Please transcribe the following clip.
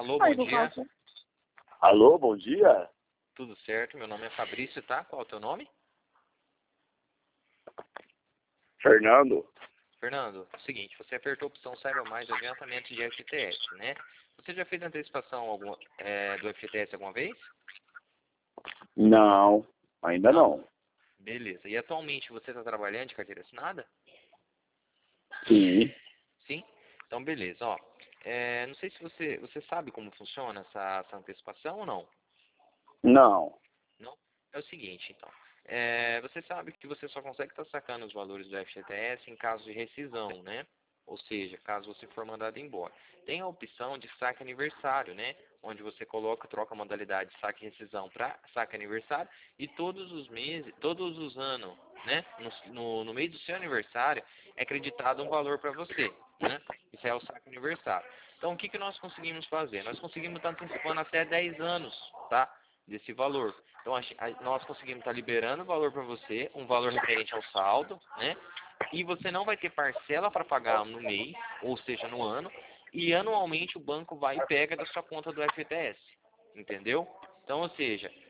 Alô, Oi, bom dia. Alô, bom dia? Tudo certo? Meu nome é Fabrício, tá? Qual é o teu nome? Fernando? Fernando, seguinte, você apertou a opção Saiba Mais adiantamento de FGTS, né? Você já fez antecipação do FGTS alguma vez? Não, ainda não. Beleza. E atualmente você está trabalhando de carteira assinada? Sim. Sim? Então, beleza. Ó, não sei se você sabe como funciona essa antecipação ou não? Não. Não? É o seguinte, então. Você sabe que você só consegue estar sacando os valores do FGTS em caso de rescisão, né? Ou seja, caso você for mandado embora. Tem a opção de saque aniversário, né? Onde você troca a modalidade de saque e rescisão para saque aniversário e todos os meses, todos os anos, né? No meio do seu aniversário é acreditado um valor para você, né? Isso é o saque aniversário. Então, o que nós conseguimos fazer? Nós conseguimos estar antecipando até 10 anos, tá? Desse valor. Então, nós conseguimos estar liberando o valor para você, um valor referente ao saldo, né? E você não vai ter parcela para pagar no mês, ou seja, no ano, e anualmente o banco vai e pega da sua conta do FGTS, entendeu? Então, ou seja,